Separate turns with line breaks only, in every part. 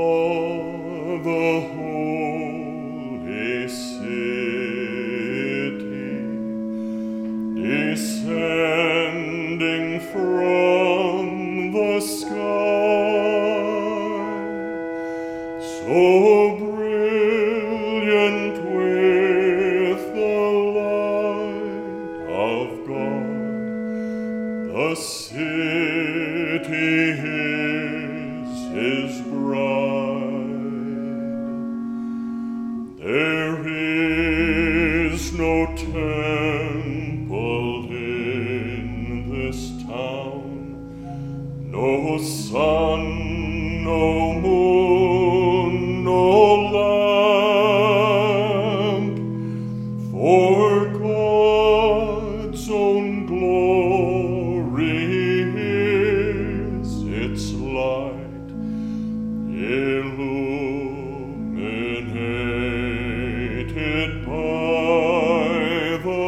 the holy city, descending from the sky, so brilliant with the light of God, the city is his bride. There is no temple in this town, no sun, no moon, no lamp, for God's own glory is its light, illuminated by the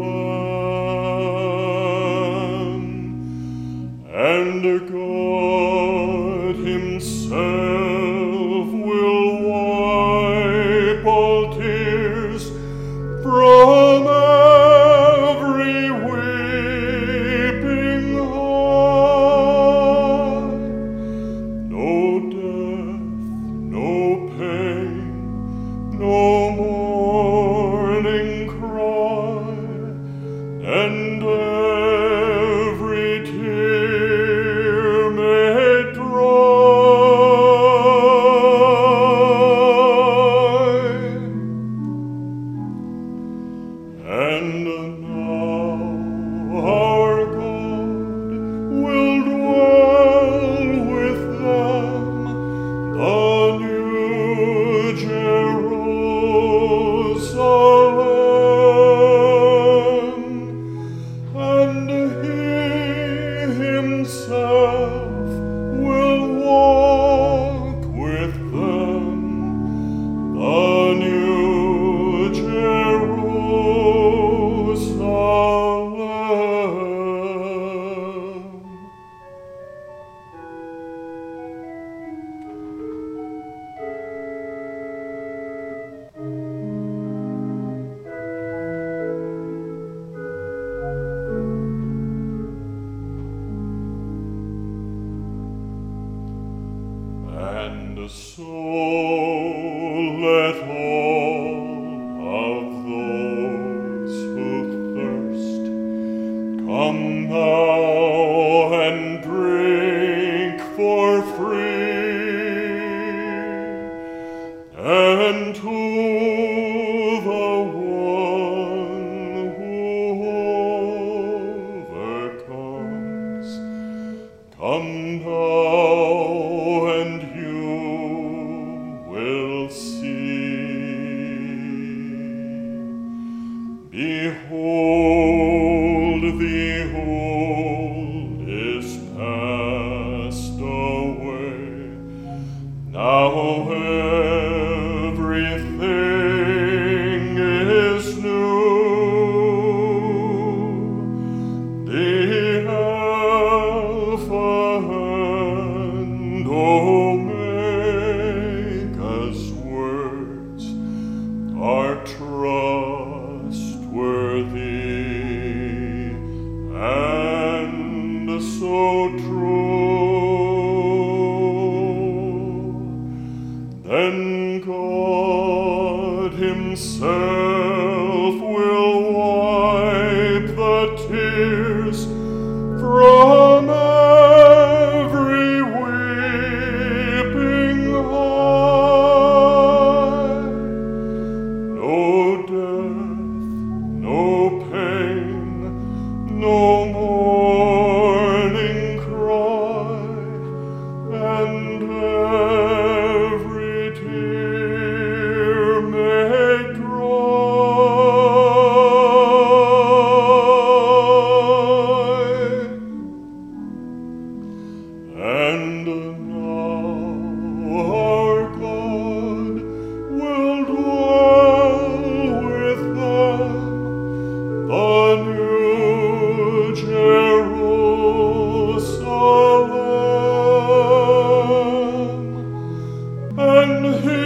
Lamb, and God himself will wipe all tears from every weeping eye. No death, no pain, no mourning cry, and every tear made dry. And now our God will dwell with them, the new Jerusalem, and he himself will walk with them, the new Jerusalem. And so let all of those who thirst come now and drink for free, and to the one who overcomes, come now and you will see. Behold, the old is passed away. Now everything is new. The Alpha and Omega's words are trustworthy and so true. Then God himself will wipe the tears from every weeping eye. No death, no pain, no mourning cry, and every tear made dry. when he